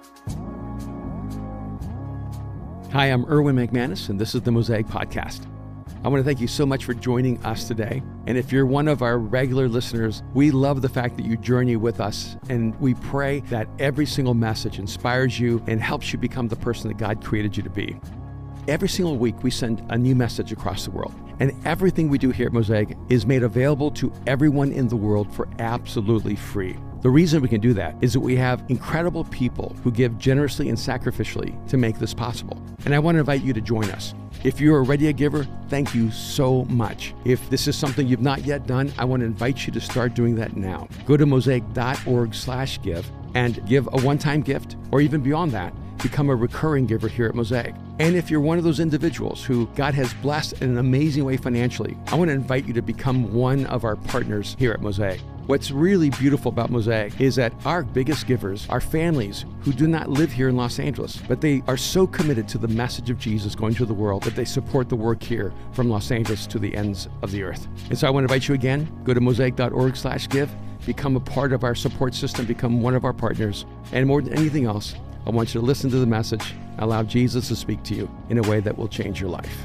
Hi, I'm Erwin McManus, and this is the Mosaic Podcast. I want to thank you so much for joining us today. And if you're one of our regular listeners, we love the fact that you journey with us, and we pray that every single message inspires you and helps you become the person that God created you to be. Every single week, we send a new message across the world, and everything we do here at Mosaic is made available to everyone in the world for absolutely free. The reason we can do that is that we have incredible people who give generously and sacrificially to make this possible. And I want to invite you to join us. If you're already a giver, thank you so much. If this is something you've not yet done, I want to invite you to start doing that now. Go to mosaic.org/give and give a one-time gift, or even beyond that, become a recurring giver here at Mosaic. And if you're one of those individuals who God has blessed in an amazing way financially, I want to invite you to become one of our partners here at Mosaic. What's really beautiful about Mosaic is that our biggest givers are families who do not live here in Los Angeles, but they are so committed to the message of Jesus going to the world that they support the work here from Los Angeles to the ends of the earth. And so I want to invite you again, go to mosaic.org/give, become a part of our support system, become one of our partners. And more than anything else, I want you to listen to the message, allow Jesus to speak to you in a way that will change your life.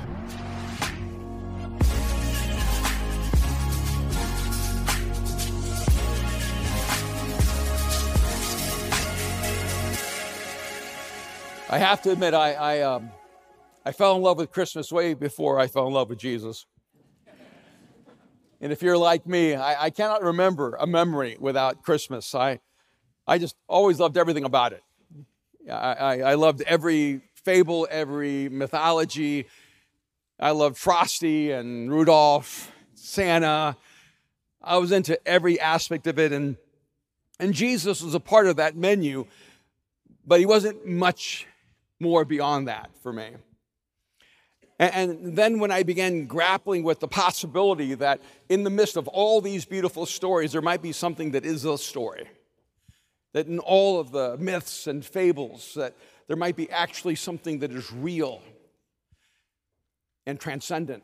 I have to admit, I fell in love with Christmas way before I fell in love with Jesus. And if you're like me, I cannot remember a memory without Christmas. I just always loved everything about it. I loved every fable, every mythology. I loved Frosty and Rudolph, Santa. I was into every aspect of it, and Jesus was a part of that menu, but he wasn't much more beyond that for me. And then when I began grappling with the possibility that in the midst of all these beautiful stories, there might be something that is a story, that in all of the myths and fables, that there might be actually something that is real and transcendent.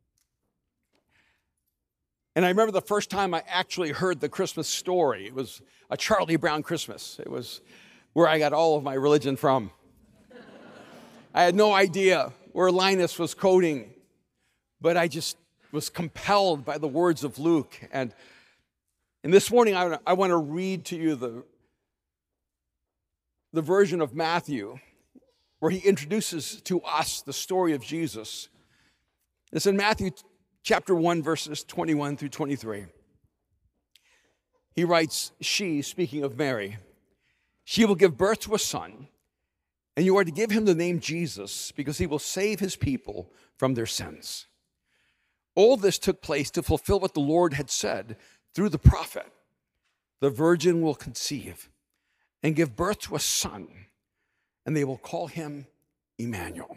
And I remember the first time I actually heard the Christmas story. It was a Charlie Brown Christmas. It was where I got all of my religion from. I had no idea where Linus was quoting, but I just was compelled by the words of Luke. And this morning, I want to read to you the version of Matthew where he introduces to us the story of Jesus. It's in Matthew chapter 1, verses 21 through 23. He writes, "She," speaking of Mary, "she will give birth to a son, and you are to give him the name Jesus, because he will save his people from their sins." All this took place to fulfill what the Lord had said through the prophet. "The virgin will conceive and give birth to a son, and they will call him Emmanuel."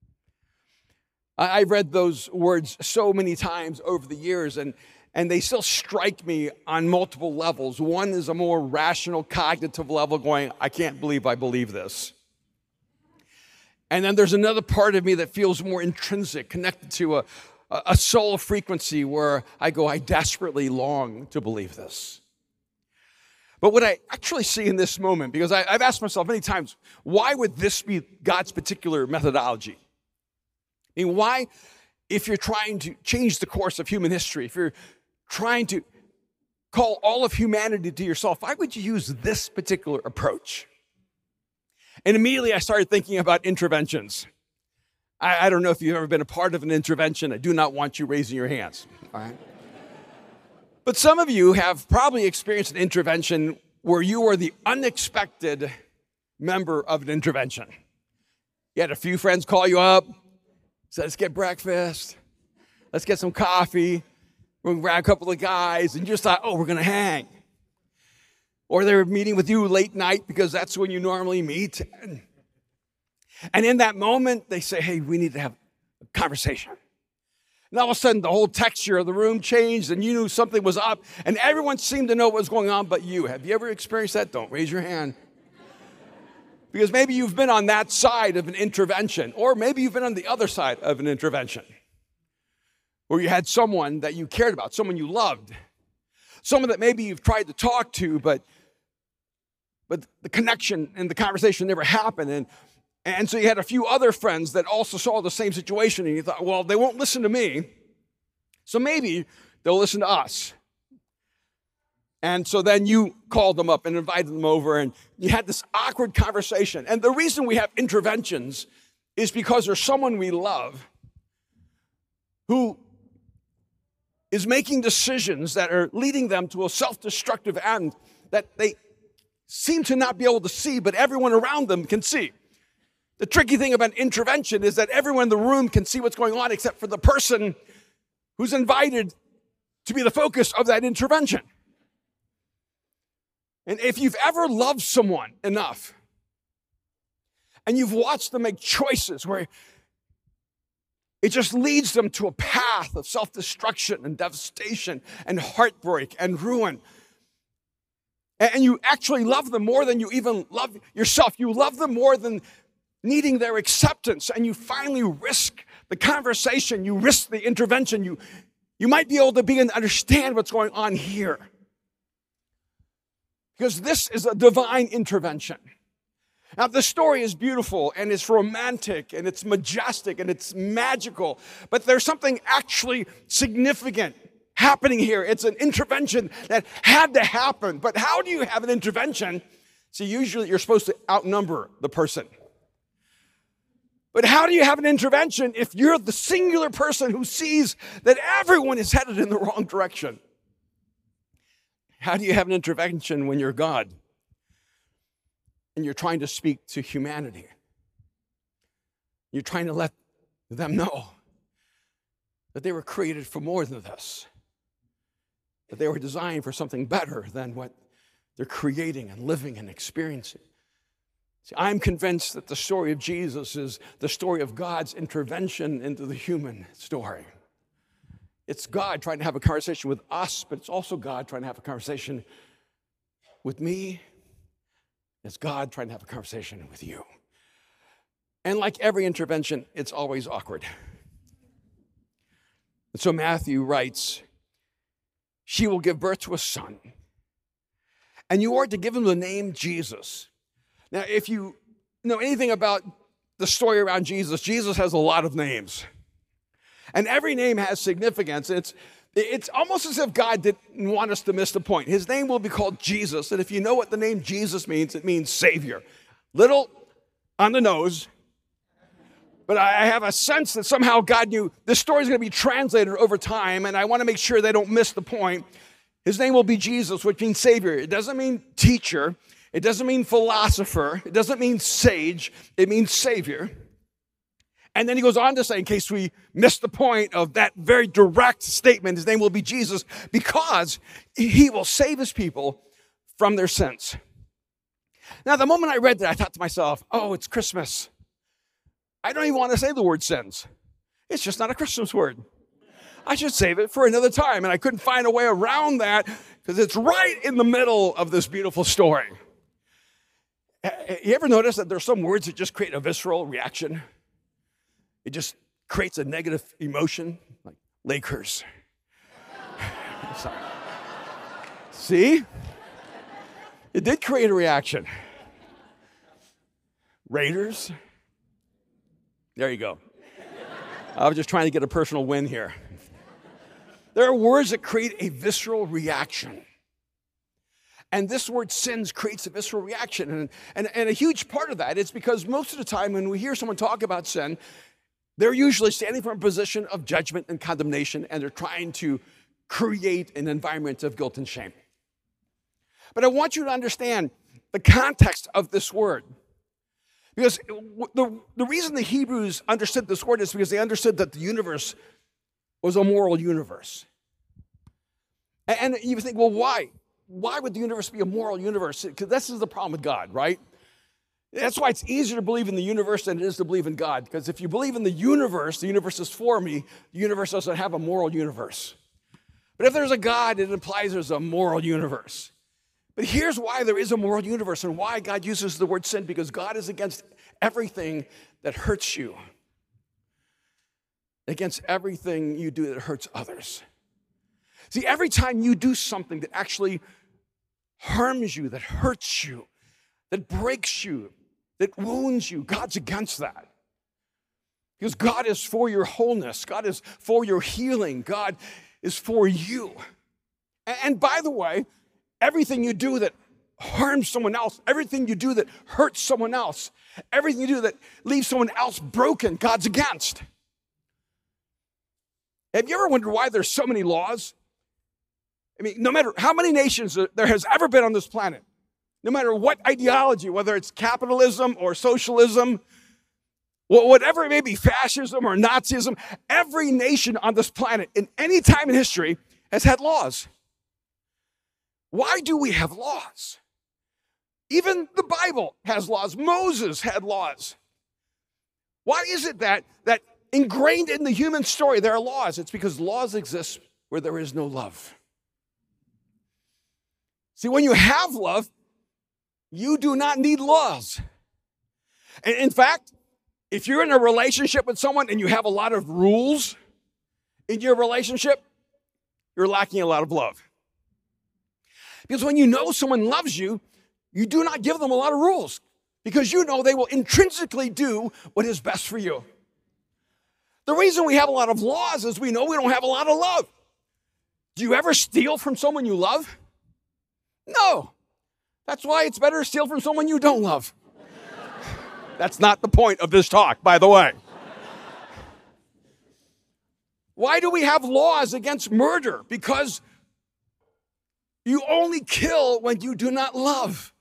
I've read those words so many times over the years, and they still strike me on multiple levels. One is a more rational, cognitive level going, I can't believe I believe this. And then there's another part of me that feels more intrinsic, connected to a soul frequency where I go, I desperately long to believe this. But what I actually see in this moment, because I've asked myself many times, why would this be God's particular methodology? I mean, why, if you're trying to change the course of human history, if you're trying to call all of humanity to yourself, why would you use this particular approach? And immediately I started thinking about interventions. I don't know if you've ever been a part of an intervention. I do not want you raising your hands. All right? But some of you have probably experienced an intervention where you were the unexpected member of an intervention. You had a few friends call you up, said, let's get breakfast, let's get some coffee, we're going to grab a couple of guys, and you just thought, oh, we're going to hang. Or they're meeting with you late night because that's when you normally meet. And in that moment, they say, hey, we need to have a conversation. And all of a sudden, the whole texture of the room changed, and you knew something was up, and everyone seemed to know what was going on but you. Have you ever experienced that? Don't raise your hand. Because maybe you've been on that side of an intervention, or maybe you've been on the other side of an intervention, where you had someone that you cared about, someone you loved, someone that maybe you've tried to talk to, but but the connection and the conversation never happened. And so you had a few other friends that also saw the same situation, and you thought, well, they won't listen to me, so maybe they'll listen to us. And so then you called them up and invited them over, and you had this awkward conversation. And the reason we have interventions is because there's someone we love who is making decisions that are leading them to a self-destructive end that they seem to not be able to see, but everyone around them can see. The tricky thing about intervention is that everyone in the room can see what's going on except for the person who's invited to be the focus of that intervention. And if you've ever loved someone enough and you've watched them make choices where it just leads them to a path of self-destruction and devastation and heartbreak and ruin, and you actually love them more than you even love yourself, you love them more than needing their acceptance, and you finally risk the conversation, you risk the intervention, you might be able to begin to understand what's going on here. Because this is a divine intervention. Now, the story is beautiful, and it's romantic, and it's majestic, and it's magical, but there's something actually significant happening here. It's an intervention that had to happen. But how do you have an intervention? See, usually you're supposed to outnumber the person. But how do you have an intervention if you're the singular person who sees that everyone is headed in the wrong direction? How do you have an intervention when you're God and you're trying to speak to humanity? You're trying to let them know that they were created for more than this, that they were designed for something better than what they're creating and living and experiencing. See, I'm convinced that the story of Jesus is the story of God's intervention into the human story. It's God trying to have a conversation with us, but it's also God trying to have a conversation with me. It's God trying to have a conversation with you. And like every intervention, it's always awkward. And so Matthew writes, she will give birth to a son, and you are to give him the name Jesus. Now, if you know anything about the story around Jesus, Jesus has a lot of names. And every name has significance. It's almost as if God didn't want us to miss the point. His name will be called Jesus. And if you know what the name Jesus means, it means Savior. Little on the nose. But I have a sense that somehow God knew this story is going to be translated over time. And I want to make sure they don't miss the point. His name will be Jesus, which means Savior. It doesn't mean teacher. It doesn't mean philosopher. It doesn't mean sage. It means Savior. And then he goes on to say, in case we missed the point of that very direct statement, his name will be Jesus because he will save his people from their sins. Now, the moment I read that, I thought to myself, oh, it's Christmas. I don't even want to say the word sins. It's just not a Christmas word. I should save it for another time. And I couldn't find a way around that because it's right in the middle of this beautiful story. You ever notice that there's some words that just create a visceral reaction? It just creates a negative emotion, like Lakers. See? It did create a reaction. Raiders. There you go. I was just trying to get a personal win here. There are words that create a visceral reaction. And this word sins creates a visceral reaction. And a huge part of that is because most of the time when we hear someone talk about sin, they're usually standing from a position of judgment and condemnation, and they're trying to create an environment of guilt and shame. But I want you to understand the context of this word. Because the reason the Hebrews understood this word is because they understood that the universe was a moral universe. And you think, well, why? Why would the universe be a moral universe? Because this is the problem with God, right? That's why it's easier to believe in the universe than it is to believe in God. Because if you believe in the universe is for me, the universe doesn't have a moral universe. But if there's a God, it implies there's a moral universe. But here's why there is a moral universe and why God uses the word sin, because God is against everything that hurts you, against everything you do that hurts others. See, every time you do something that actually harms you, that hurts you, that breaks you, that wounds you, God's against that. Because God is for your wholeness. God is for your healing. God is for you. And by the way, everything you do that harms someone else, everything you do that hurts someone else, everything you do that leaves someone else broken, God's against. Have you ever wondered why there's so many laws? I mean, no matter how many nations there has ever been on this planet, no matter what ideology, whether it's capitalism or socialism, whatever it may be, fascism or Nazism, every nation on this planet in any time in history has had laws. Why do we have laws? Even the Bible has laws. Moses had laws. Why is it that ingrained in the human story there are laws? It's because laws exist where there is no love. See, when you have love, you do not need laws. And in fact, if you're in a relationship with someone and you have a lot of rules in your relationship, you're lacking a lot of love. Because when you know someone loves you, you do not give them a lot of rules because you know they will intrinsically do what is best for you. The reason we have a lot of laws is we know we don't have a lot of love. Do you ever steal from someone you love? No. That's why it's better to steal from someone you don't love. That's not the point of this talk, by the way. Why do we have laws against murder? Because you only kill when you do not love.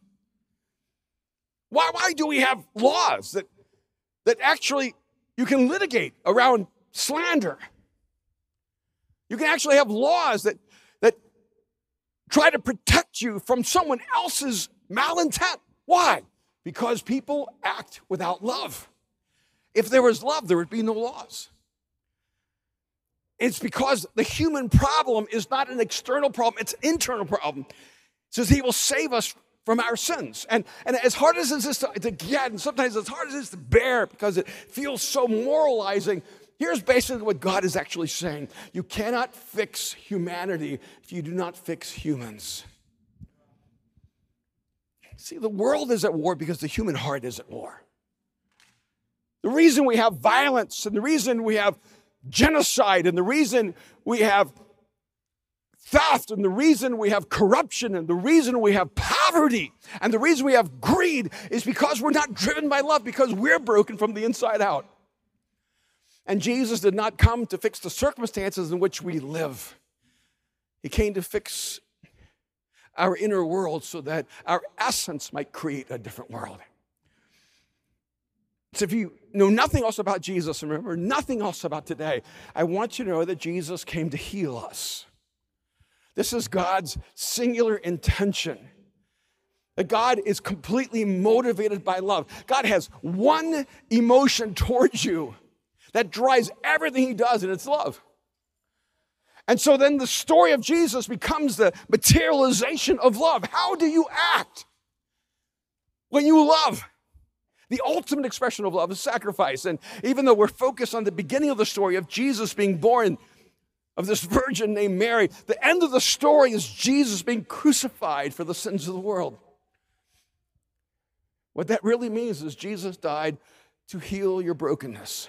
Why do we have laws that actually you can litigate around slander? You can actually have laws that try to protect you from someone else's malintent. Why? Because people act without love. If there was love, there would be no laws. It's because the human problem is not an external problem, it's an internal problem. It says he will save us from our sins. And as hard as it is to get, and sometimes as hard as it is to bear because it feels so moralizing, here's basically what God is actually saying. You cannot fix humanity if you do not fix humans. See, the world is at war because the human heart is at war. The reason we have violence and the reason we have genocide and the reason we have theft and the reason we have corruption and the reason we have poverty and the reason we have greed is because we're not driven by love, because we're broken from the inside out. And Jesus did not come to fix the circumstances in which we live. He came to fix our inner world so that our essence might create a different world. So if you know nothing else about Jesus and remember nothing else about today, I want you to know that Jesus came to heal us. This is God's singular intention. That God is completely motivated by love. God has one emotion towards you that drives everything he does, and it's love. And so then the story of Jesus becomes the materialization of love. How do you act when you love? The ultimate expression of love is sacrifice. And even though we're focused on the beginning of the story of Jesus being born of this virgin named Mary, the end of the story is Jesus being crucified for the sins of the world. What that really means is Jesus died to heal your brokenness.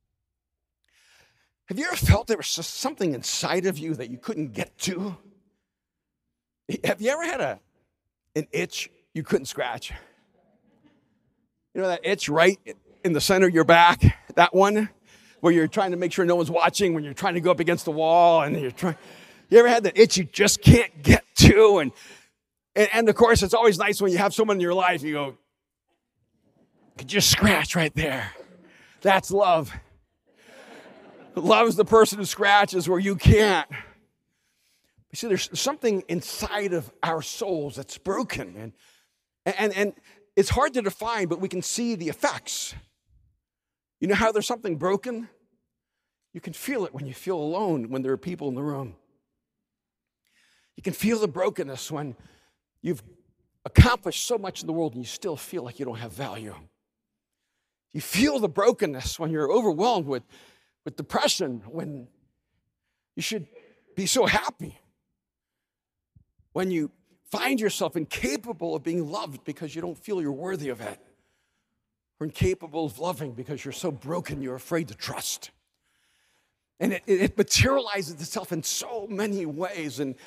Have you ever felt there was just something inside of you that you couldn't get to? Have you ever had an itch you couldn't scratch? You know that itch right in the center of your back? That one where you're trying to make sure no one's watching, when you're trying to go up against the wall and you ever had that itch you just can't get to? And of course, it's always nice when you have someone in your life, you go, could you scratch right there? That's love. Love is the person who scratches where you can't. You see, there's something inside of our souls that's broken. And it's hard to define, but we can see the effects. You know how there's something broken? You can feel it when you feel alone, when there are people in the room. You can feel the brokenness when you've accomplished so much in the world and you still feel like you don't have value. You feel the brokenness when you're overwhelmed with depression, when you should be so happy. When you find yourself incapable of being loved because you don't feel you're worthy of it, or incapable of loving because you're so broken you're afraid to trust. And it materializes itself in so many ways. And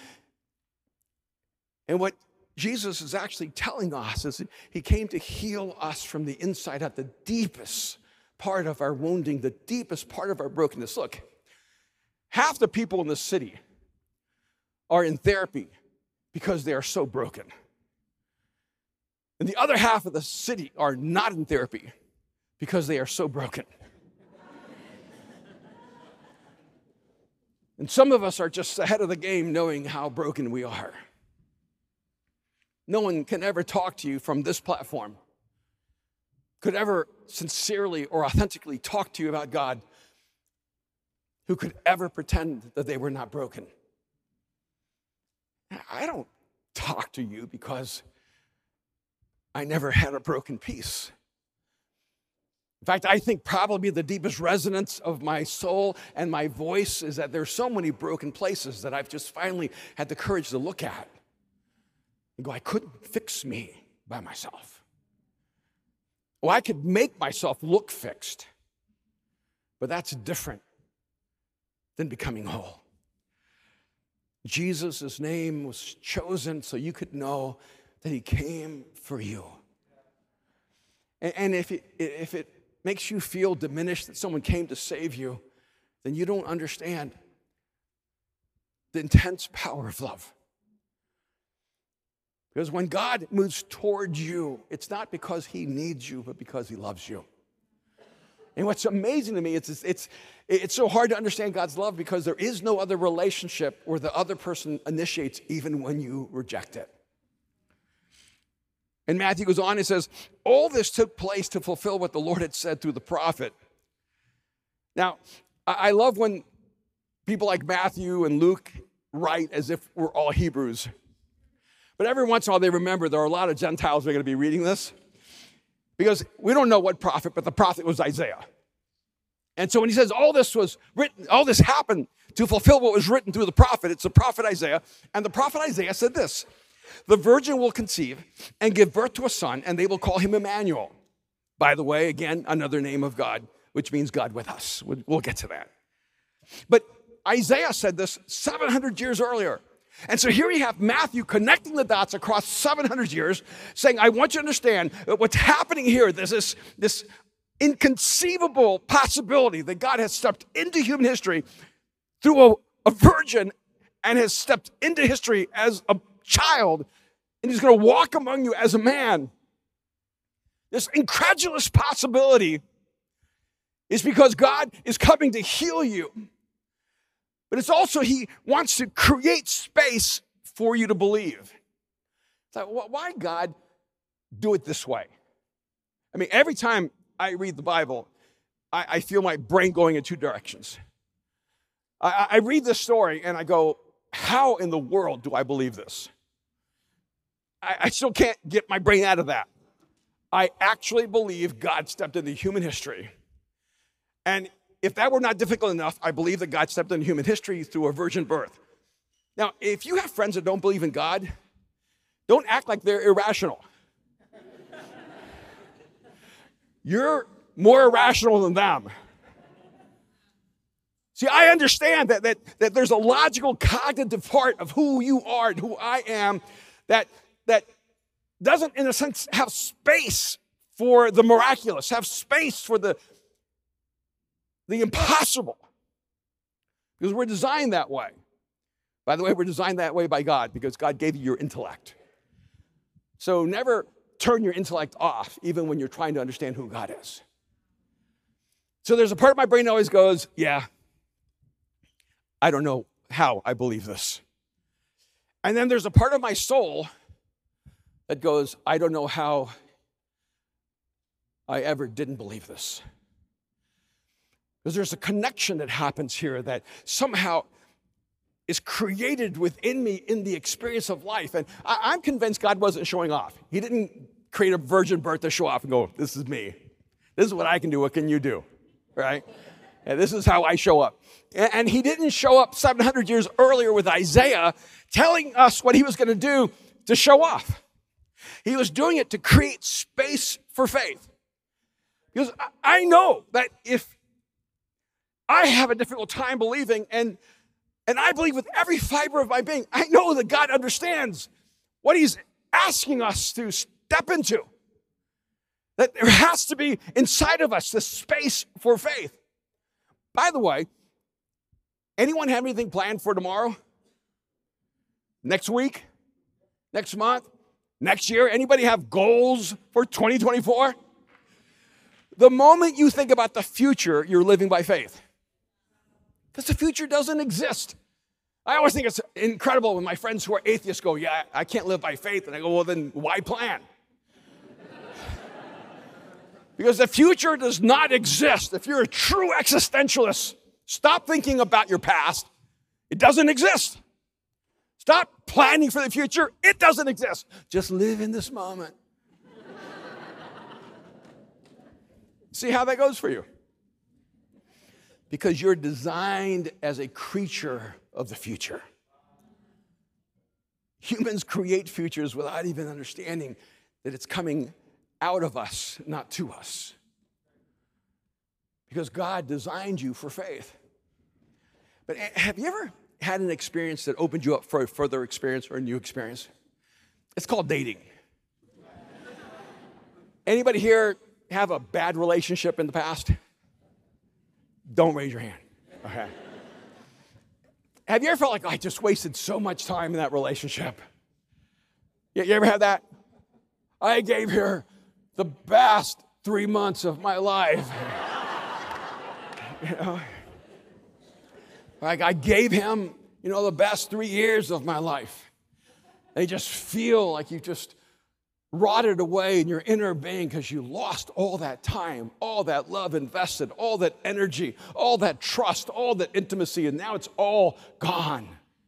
what Jesus is actually telling us is that he came to heal us from the inside out, the deepest part of our wounding, the deepest part of our brokenness. Look, half the people in this city are in therapy because they are so broken. And the other half of the city are not in therapy because they are so broken. And some of us are just ahead of the game knowing how broken we are. No one can ever talk to you from this platform, could ever sincerely or authentically talk to you about God, who could ever pretend that they were not broken. I don't talk to you because I never had a broken piece. In fact, I think probably the deepest resonance of my soul and my voice is that there's so many broken places that I've just finally had the courage to look at and go, I couldn't fix me by myself. Well, I could make myself look fixed, but that's different than becoming whole. Jesus' name was chosen so you could know that he came for you. And if it makes you feel diminished that someone came to save you, then you don't understand the intense power of love. Because when God moves towards you, it's not because he needs you, but because he loves you. And what's amazing to me, it's so hard to understand God's love because there is no other relationship where the other person initiates even when you reject it. And Matthew goes on and says, all this took place to fulfill what the Lord had said through the prophet. Now, I love when people like Matthew and Luke write as if we're all Hebrews. But every once in a while they remember there are a lot of Gentiles who are going to be reading this. Because we don't know what prophet, but the prophet was Isaiah. And so when he says all this was written, all this happened to fulfill what was written through the prophet, it's the prophet Isaiah. And the prophet Isaiah said this, the virgin will conceive and give birth to a son, and they will call him Emmanuel. By the way, again, another name of God, which means God with us. We'll get to that. But Isaiah said this 700 years earlier. And so here you have Matthew connecting the dots across 700 years, saying, I want you to understand that what's happening here, there's this inconceivable possibility that God has stepped into human history through a virgin and has stepped into history as a child, and he's going to walk among you as a man. This incredulous possibility is because God is coming to heal you. But it's also he wants to create space for you to believe. So why God do it this way? I mean, every time I read the Bible, I feel my brain going in two directions. I read this story and I go, how in the world do I believe this? I still can't get my brain out of that. I actually believe God stepped into human history. And if that were not difficult enough, I believe that God stepped into human history through a virgin birth. Now, if you have friends that don't believe in God, don't act like they're irrational. You're more irrational than them. See, I understand that there's a logical, cognitive part of who you are and who I am that doesn't, in a sense, have space for the miraculous, have space for the impossible. Because we're designed that way. By the way, we're designed that way by God because God gave you your intellect. So never turn your intellect off, even when you're trying to understand who God is. So there's a part of my brain that always goes, yeah, I don't know how I believe this. And then there's a part of my soul that goes, I don't know how I ever didn't believe this. Because there's a connection that happens here that somehow is created within me in the experience of life. And I'm convinced God wasn't showing off. He didn't create a virgin birth to show off and go, this is me. This is what I can do. What can you do? Right? And this is how I show up. And he didn't show up 700 years earlier with Isaiah telling us what he was going to do to show off. He was doing it to create space for faith. Because I know that if I have a difficult time believing, and I believe with every fiber of my being, I know that God understands what he's asking us to step into. That there has to be inside of us this space for faith. By the way, anyone have anything planned for tomorrow? Next week? Next month? Next year? Anybody have goals for 2024? The moment you think about the future, you're living by faith. Because the future doesn't exist. I always think it's incredible when my friends who are atheists go, yeah, I can't live by faith. And I go, well, then why plan? Because the future does not exist. If you're a true existentialist, stop thinking about your past. It doesn't exist. Stop planning for the future. It doesn't exist. Just live in this moment. See how that goes for you? Because you're designed as a creature of the future. Humans create futures without even understanding that it's coming out of us, not to us. Because God designed you for faith. But have you ever had an experience that opened you up for a further experience or a new experience? It's called dating. Anybody here have a bad relationship in the past? Don't raise your hand. Okay. Have you ever felt like, I just wasted so much time in that relationship? You ever had that? I gave her the best 3 months of my life. You know? Like I gave him, the best 3 years of my life. They just feel like you just rotted away in your inner being because you lost all that time, all that love invested, all that energy, all that trust, all that intimacy, and now it's all gone.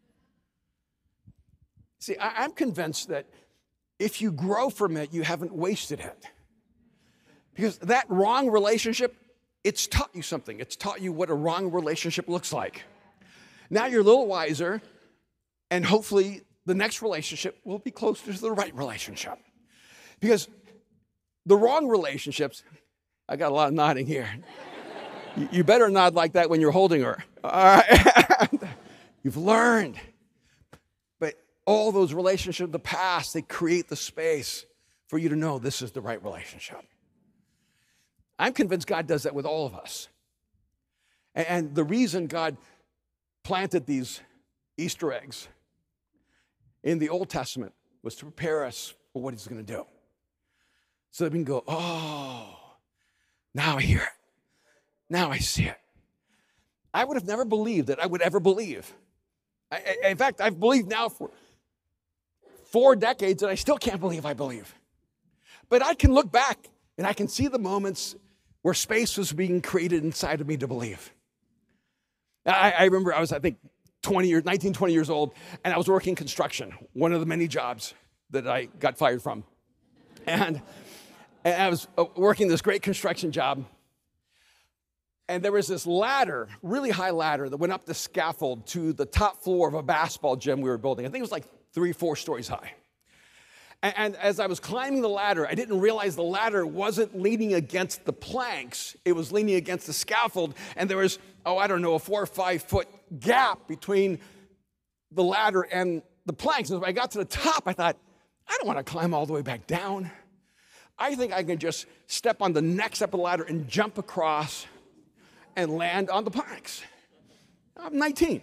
See, I'm convinced that if you grow from it, you haven't wasted it. Because that wrong relationship, it's taught you something. It's taught you what a wrong relationship looks like. Now you're a little wiser, and hopefully the next relationship will be closer to the right relationship. Because the wrong relationships, I got a lot of nodding here. You better nod like that when you're holding her. All right? You've learned. But all those relationships of the past, they create the space for you to know this is the right relationship. I'm convinced God does that with all of us. And the reason God planted these Easter eggs in the Old Testament was to prepare us for what he's going to do. So that we can go, oh, now I hear it. Now I see it. I would have never believed that I would ever believe. In fact, I've believed now for 4 decades, and I still can't believe I believe. But I can look back, and I can see the moments where space was being created inside of me to believe. I remember I was, 19, 20 years old, and I was working construction, one of the many jobs that I got fired from. And I was working this great construction job, and there was this ladder, really high ladder, that went up the scaffold to the top floor of a basketball gym we were building. I think it was like 3-4 stories high. And as I was climbing the ladder, I didn't realize the ladder wasn't leaning against the planks. It was leaning against the scaffold, and there was, a 4 or 5 foot gap between the ladder and the planks. And when I got to the top, I thought, I don't want to climb all the way back down. I think I can just step on the next step of the ladder and jump across and land on the planks. I'm 19.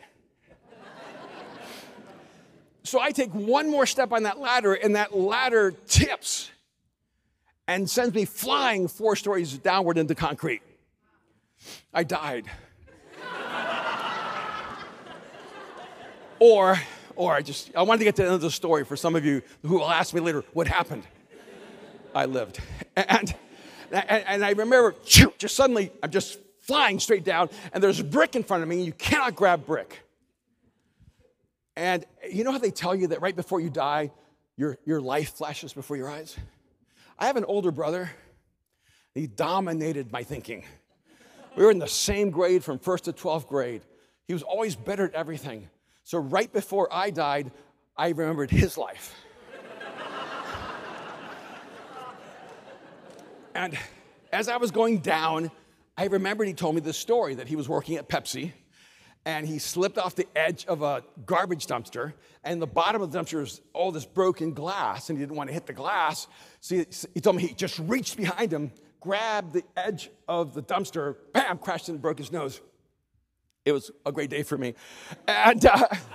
So I take one more step on that ladder, and that ladder tips and sends me flying 4 stories downward into concrete. I died. Or I wanted to get to the end of the story for some of you who will ask me later, what happened? I lived. And I remember, just suddenly, I'm just flying straight down, and there's a brick in front of me, and you cannot grab brick. And you know how they tell you that right before you die, your life flashes before your eyes? I have an older brother. He dominated my thinking. We were in the same grade from 1st to 12th grade. He was always better at everything. So right before I died, I remembered his life. And as I was going down, I remembered he told me this story that he was working at Pepsi, and he slipped off the edge of a garbage dumpster, and the bottom of the dumpster was all this broken glass, and he didn't want to hit the glass. So he told me he just reached behind him, grabbed the edge of the dumpster, bam, crashed in and broke his nose. It was a great day for me. And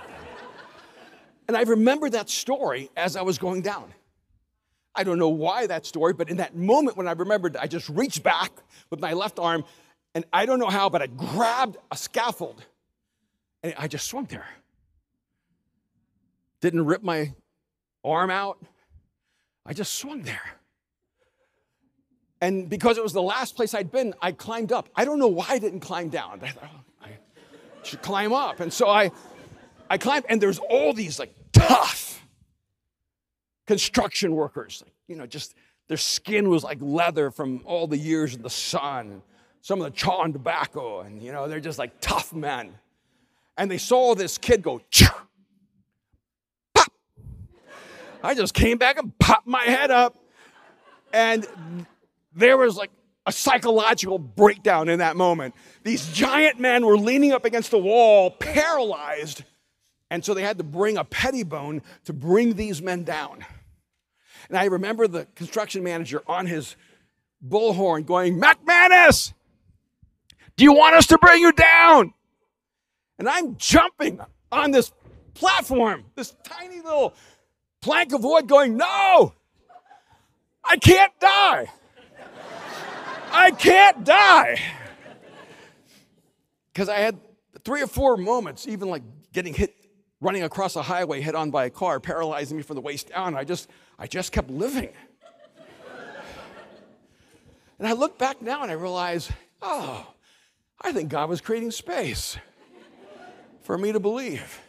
I remember that story as I was going down. I don't know why that story, but in that moment when I remembered, I just reached back with my left arm, and I don't know how, but I grabbed a scaffold, and I just swung there. Didn't rip my arm out. I just swung there. And because it was the last place I'd been, I climbed up. I don't know why I didn't climb down. I thought, oh, I should climb up. And so I climbed, and there's all these like tough construction workers. Just their skin was like leather from all the years in the sun. Some of the chawing tobacco, and they're just like tough men. And they saw this kid go, pop. I just came back and popped my head up. And there was like a psychological breakdown in that moment. These giant men were leaning up against the wall, paralyzed. And so they had to bring a pettibone to bring these men down. And I remember the construction manager on his bullhorn going, McManus, do you want us to bring you down? And I'm jumping on this platform, this tiny little plank of wood going, no, I can't die. I can't die. Because I had 3 or 4 moments, even like getting hit, running across a highway, hit on by a car, paralyzing me from the waist down. I just kept living. And I look back now and I realize, I think God was creating space for me to believe.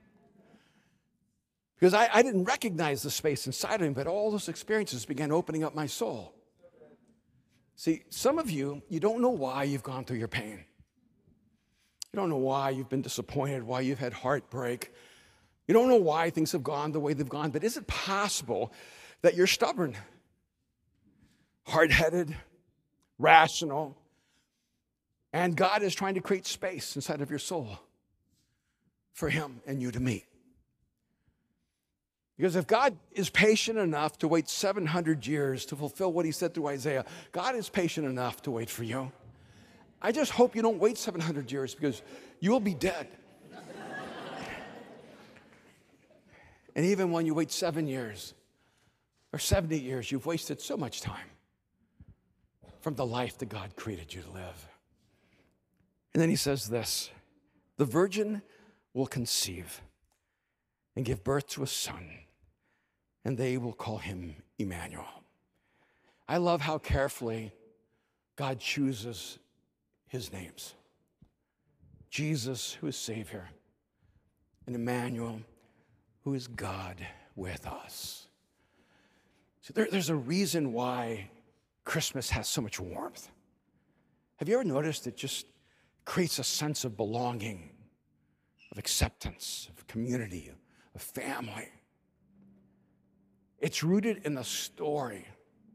Because I didn't recognize the space inside of me, but all those experiences began opening up my soul. See, some of you don't know why you've gone through your pain. You don't know why you've been disappointed, why you've had heartbreak. You don't know why things have gone the way they've gone, but is it possible that you're stubborn, hard-headed, rational, and God is trying to create space inside of your soul for him and you to meet? Because if God is patient enough to wait 700 years to fulfill what he said through Isaiah, God is patient enough to wait for you. I just hope you don't wait 700 years because you will be dead. And even when you wait 7 years or 70 years, you've wasted so much time from the life that God created you to live. And then he says this, the virgin will conceive and give birth to a son, and they will call him Emmanuel. I love how carefully God chooses his names. Jesus, who is Savior, and Emmanuel, who is God with us. So there's a reason why Christmas has so much warmth. Have you ever noticed it just creates a sense of belonging, of acceptance, of community, of family? It's rooted in a story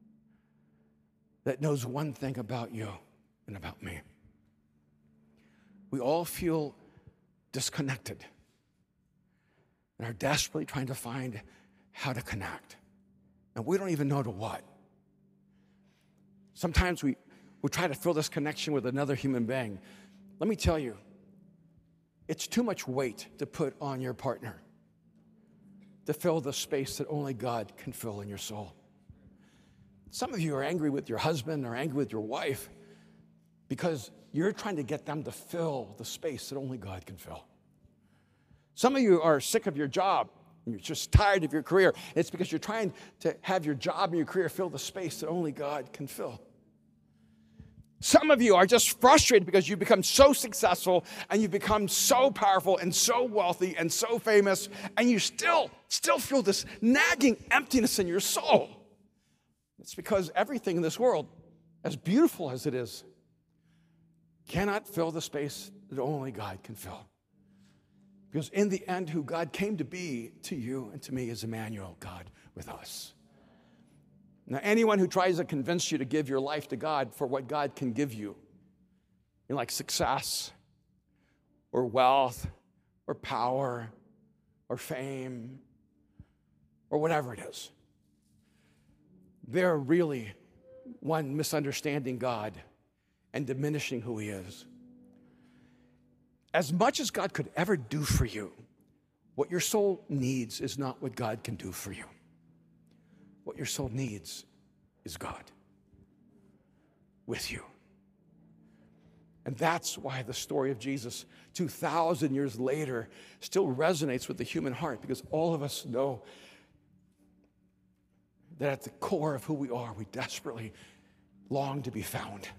that knows one thing about you and about me. We all feel disconnected and are desperately trying to find how to connect. And we don't even know to what. Sometimes we try to fill this connection with another human being. Let me tell you, it's too much weight to put on your partner to fill the space that only God can fill in your soul. Some of you are angry with your husband or angry with your wife because you're trying to get them to fill the space that only God can fill. Some of you are sick of your job. You're just tired of your career. It's because you're trying to have your job and your career fill the space that only God can fill. Some of you are just frustrated because you've become so successful and you've become so powerful and so wealthy and so famous, and you still feel this nagging emptiness in your soul. It's because everything in this world, as beautiful as it is, cannot fill the space that only God can fill. Because in the end, who God came to be to you and to me is Emmanuel, God with us. Now, anyone who tries to convince you to give your life to God for what God can give you, like success or wealth or power or fame or whatever it is, they're really, one, misunderstanding God and diminishing who he is. As much as God could ever do for you, what your soul needs is not what God can do for you. What your soul needs is God with you. And that's why the story of Jesus 2,000 years later still resonates with the human heart, because all of us know that at the core of who we are, we desperately long to be found.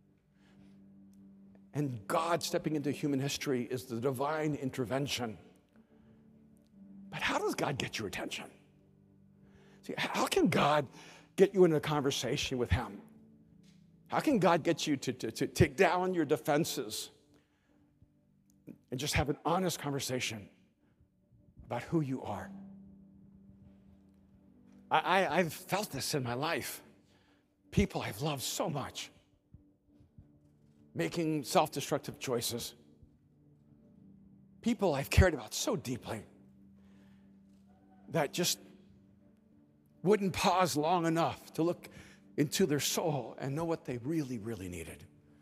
And God stepping into human history is the divine intervention. But how does God get your attention? See, how can God get you in a conversation with him? How can God get you to take down your defenses and just have an honest conversation about who you are? I've felt this in my life. People I've loved so much, making self-destructive choices. People I've cared about so deeply that just wouldn't pause long enough to look into their soul and know what they really, really needed.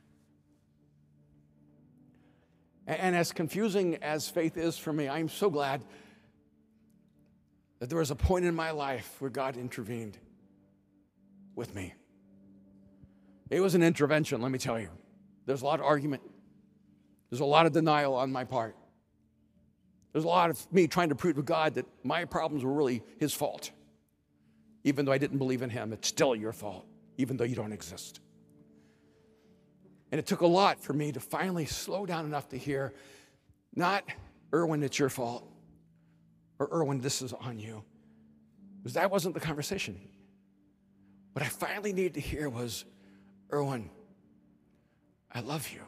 And as confusing as faith is for me, I'm so glad that there was a point in my life where God intervened with me. It was an intervention, let me tell you. There's a lot of argument. There's a lot of denial on my part. There's a lot of me trying to prove to God that my problems were really his fault. Even though I didn't believe in him, it's still your fault, even though you don't exist. And it took a lot for me to finally slow down enough to hear, not, Erwin, it's your fault, or Erwin, this is on you. Because that wasn't the conversation. What I finally needed to hear was, Erwin, I love you.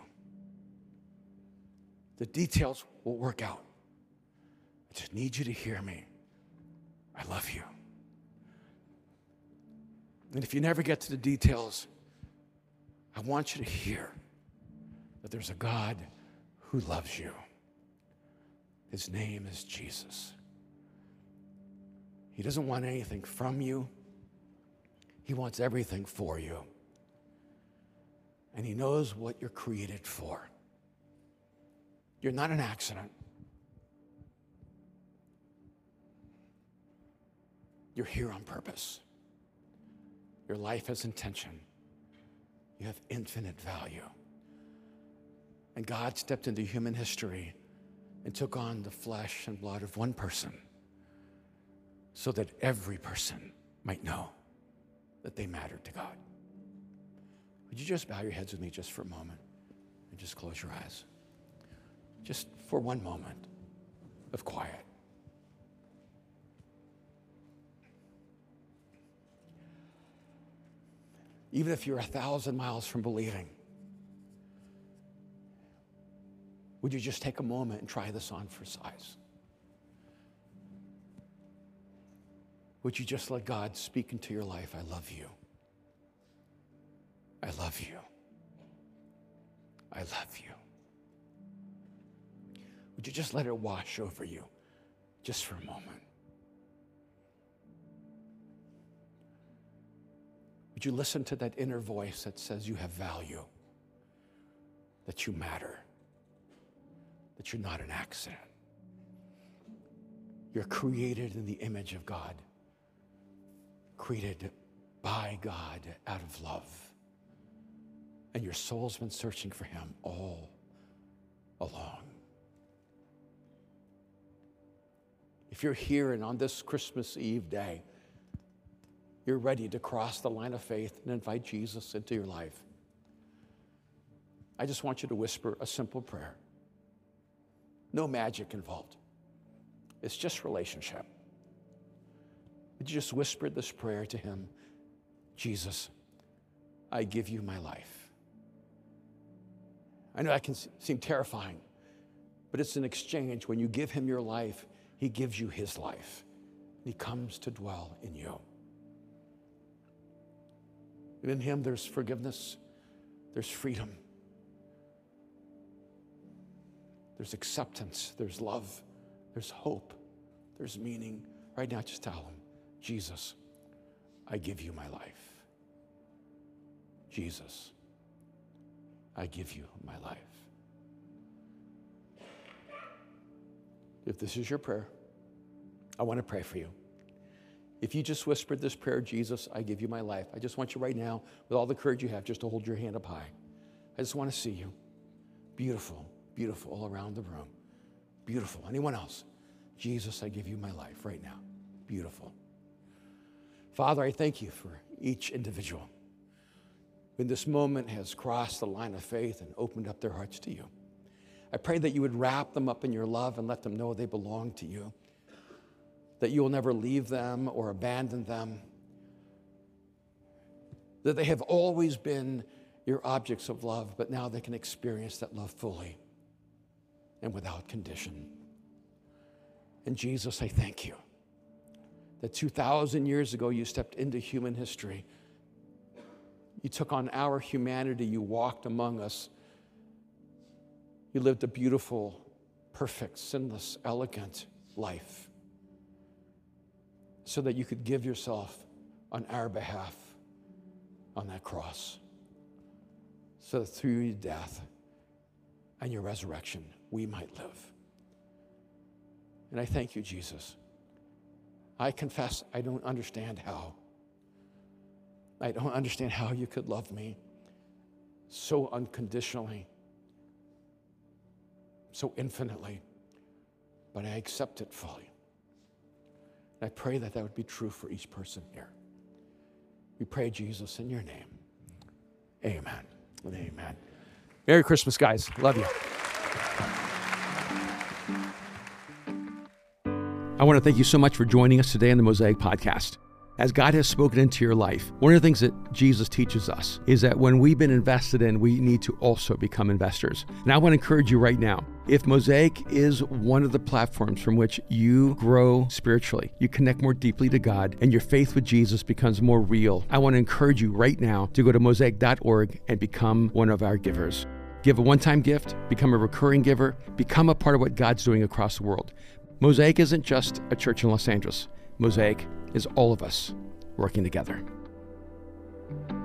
The details will work out. I just need you to hear me. I love you. And if you never get to the details, I want you to hear that there's a God who loves you. His name is Jesus. He doesn't want anything from you. He wants everything for you. And he knows what you're created for. You're not an accident. You're here on purpose. Your life has intention. You have infinite value. And God stepped into human history and took on the flesh and blood of one person so that every person might know that they mattered to God. Would you just bow your heads with me just for a moment and just close your eyes? Just for one moment of quiet. Even if you're 1,000 miles from believing, would you just take a moment and try this on for size? Would you just let God speak into your life? I love you. I love you. I love you. Would you just let it wash over you just for a moment? Would you listen to that inner voice that says you have value, that you matter, that you're not an accident? You're created in the image of God, created by God out of love. And your soul's been searching for him all along. If you're here and on this Christmas Eve day, you're ready to cross the line of faith and invite Jesus into your life, I just want you to whisper a simple prayer. No magic involved. It's just relationship. Would you just whisper this prayer to him? Jesus, I give you my life. I know that can seem terrifying, but it's an exchange. When you give him your life, he gives you his life. He comes to dwell in you. And in him there's forgiveness, there's freedom, there's acceptance, there's love, there's hope, there's meaning. Right now, just tell him, Jesus, I give you my life. Jesus, I give you my life. If this is your prayer, I want to pray for you. If you just whispered this prayer, Jesus, I give you my life, I just want you right now, with all the courage you have, just to hold your hand up high. I just want to see you. Beautiful, beautiful all around the room. Beautiful. Anyone else? Jesus, I give you my life right now. Beautiful. Father, I thank you for each individual who in this moment has crossed the line of faith and opened up their hearts to you. I pray that you would wrap them up in your love and let them know they belong to you, that you will never leave them or abandon them, that they have always been your objects of love, but now they can experience that love fully and without condition. And Jesus, I thank you that 2,000 years ago you stepped into human history. You took on our humanity. You walked among us. You lived a beautiful, perfect, sinless, elegant life so that you could give yourself on our behalf on that cross, so that through your death and your resurrection, we might live. And I thank you, Jesus. I confess I don't understand how. I don't understand how you could love me so unconditionally, so infinitely, but I accept it fully. And I pray that that would be true for each person here. We pray, Jesus, in your name. Amen and amen. Merry Christmas, guys. Love you. I want to thank you so much for joining us today on the Mosaic Podcast. As God has spoken into your life, one of the things that Jesus teaches us is that when we've been invested in, we need to also become investors. And I want to encourage you right now, if Mosaic is one of the platforms from which you grow spiritually, you connect more deeply to God, and your faith with Jesus becomes more real, I want to encourage you right now to go to mosaic.org and become one of our givers. Give a one-time gift, become a recurring giver, become a part of what God's doing across the world. Mosaic isn't just a church in Los Angeles. Mosaic is all of us working together.